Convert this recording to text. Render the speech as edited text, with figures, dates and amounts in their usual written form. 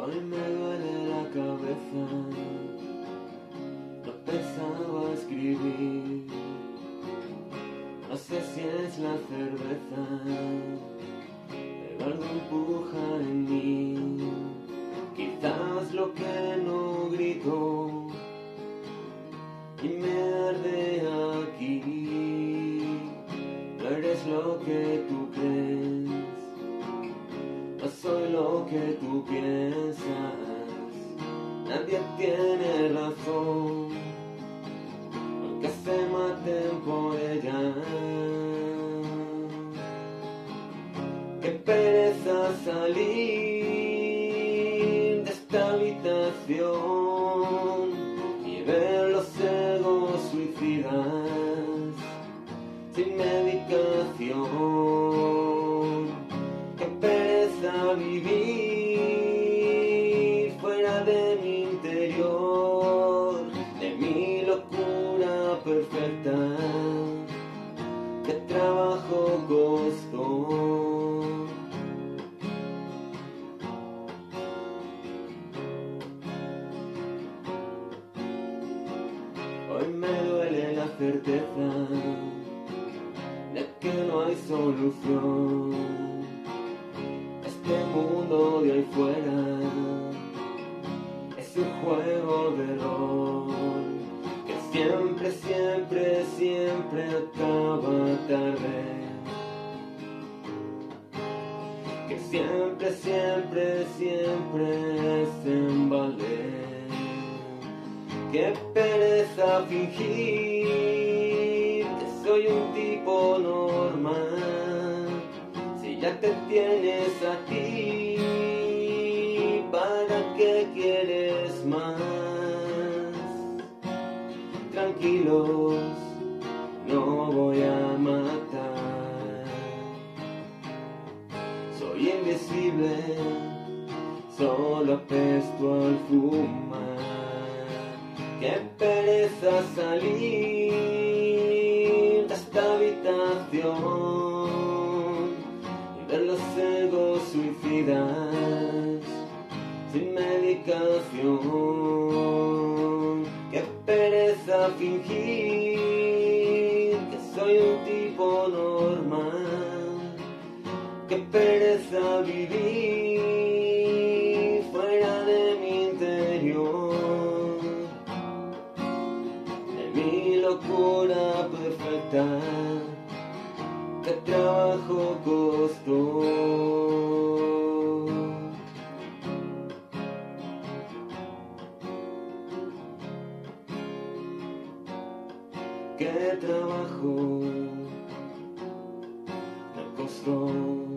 Hoy me duele la cabeza, no pensaba escribir. No sé si es la cerveza, pero algo empuja en mí. Quizás lo que no grito y me arde aquí. No eres lo que tú crees, no soy lo que tú piensas. Nadie tiene razón, aunque se maten por ella. Qué pereza salir de esta habitación y ver los egos suicidas sin medicación. Qué pereza vivir fuera de mi interior, de mi locura perfecta. Qué trabajo costó. Hoy me duele la certeza de que no hay solución. Este mundo de ahí fuera es un juego de rol que siempre, siempre, siempre acaba tarde. Que siempre, siempre, siempre es en balde. Qué pereza fingir que soy un tipo normal, si ya te tienes a ti, ¿para qué quieres más? Tranquilos, no voy a matar. Soy invisible, solo apesto al fumar. Qué pereza salir de esta habitación y ver los egos suicidas sin medicación. Qué pereza fingir que soy un tipo normal. Qué pereza vivir fuera de mi interior, mi locura perfecta. Qué trabajo costó. Qué trabajo me costó.